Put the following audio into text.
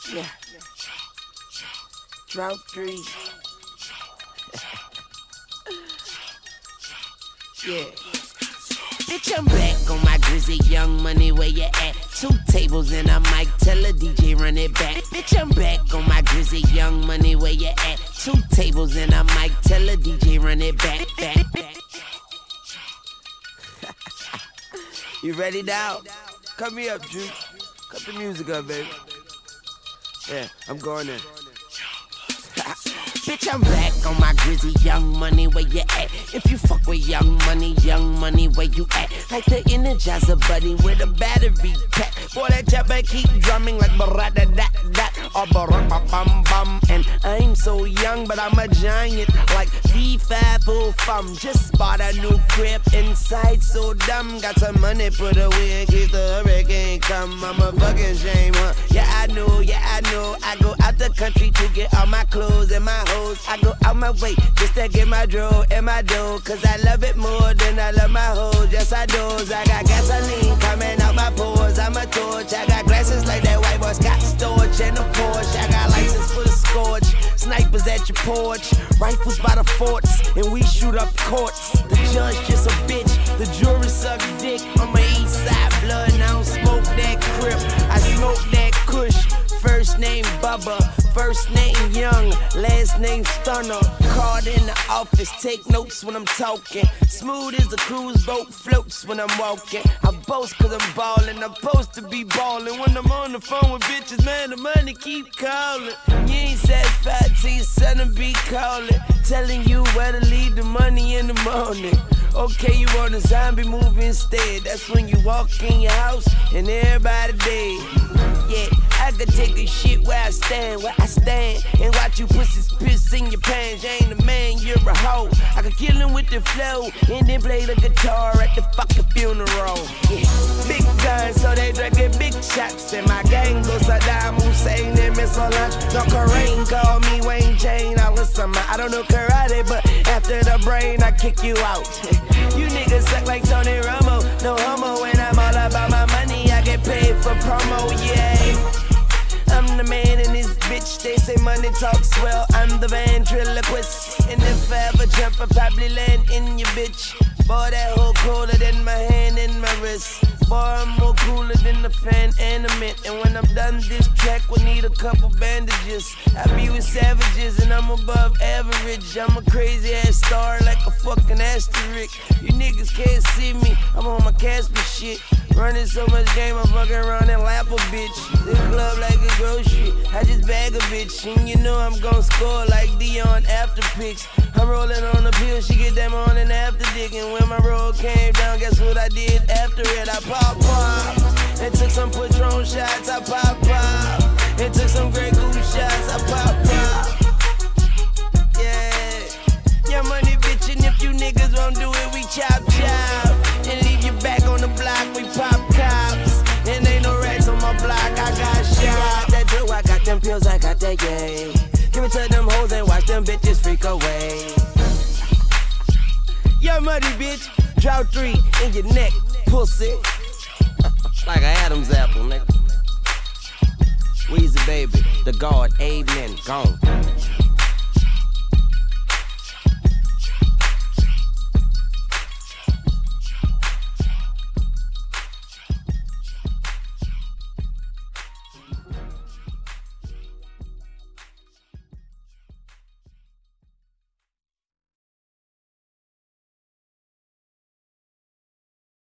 Yeah. Drought 3. Yeah. Bitch, I'm back on my Grizzly Young Money, where you at? 2 tables and a mic, tell a DJ run it back. Bitch, I'm back on my Grizzly Young Money, where you at? 2 tables and a mic, tell a DJ run it back. You ready now? Cut me up, Drew. Cut the music up, baby. Yeah, I'm going in. Bitch, I'm back on my Grizzly Young Money, where you at? If you fuck with Young Money, where you at? Like the Energizer Buddy with a battery pack. Boy, that chopper keep drumming like ba-ra-da-da-da or ba-ra-ba-bum-bum. And I'm so young, but I'm a giant like fee-fi-fo-fum. Just bought a new crib inside, so dumb. Got some money put away in case the hurricane come. I'm a fucking shame, huh? Yeah, I know. I go out the country to get all my clothes and my hoes. I go out my way just to get my dro and my dough. Cause I love it more than I love my hoes. Yes, I do. I got gasoline coming out my pores. I'm a torch. I got glasses like that white boy Scott Storch and a Porsche. I got license for the scorch. Snipers at your porch. Rifles by the forts. And we shoot up courts. The judge just a bitch. The jury suck dick. On my east side blood. And I don't smoke that crip. I smoke that kush. First name Bubba, first name Young, last name Stunner. Card in the office, take notes when I'm talking. Smooth as a cruise boat, floats when I'm walking. I boast cause I'm ballin', I'm supposed to be ballin'. When I'm on the phone with bitches, man, the money keep calling. You ain't satisfied till your son be calling. Telling you where to leave the money in the morning. Okay, you want a zombie movie instead. That's when you walk in your house and everybody dead. Yeah, I could take a shit where I stand, and watch you pussies piss in your pants. You ain't a man, you're a hoe. I could kill him with the flow, and then play the guitar at the fucking funeral. Yeah, big guns, so they drinking big shots. And my gang goes Saddam Hussein and Miss Solange. No Kareem, call me Wayne Chain. I don't know karate, but after the brain, I kick you out. You niggas suck like Tony Romo, no homo. When I'm all about my money, I get paid for promo, yeah. I'm the man in this bitch, they say money talks well. I'm the ventriloquist, and if I ever jump, I probably land in your bitch. Boy, that hoe colder than my hand in my wrist. Boy, I'm more cooler than the fan animate. And when I'm done this track, we need a couple bandages. I be with savages and I'm above average. I'm a crazy ass star like a fucking asterisk. You niggas can't see me, I'm on my Casper shit. Running so much game, I'm fucking around and lap a bitch. This club like a grocery, I just bag a bitch. And you know I'm gon' score like Dion after picks. I'm rolling on the pill, she get that on and after dick. And when my roll came down, guess what I did after it? I pop. It took some Patron shots, I pop. It took some Grey Goose shots, I pop. Yeah, your money bitch, and if you niggas won't do it, we chop. And leave you back on the block, we pop cops. And ain't no rats on my block, I got shot. That dough, I got them pills, I got that yay. Give it to them hoes and watch them bitches freak away. Your money bitch, drought 3 in your neck, pussy. Like an Adam's apple, nigga. Weezy baby, the guard, amen, gone.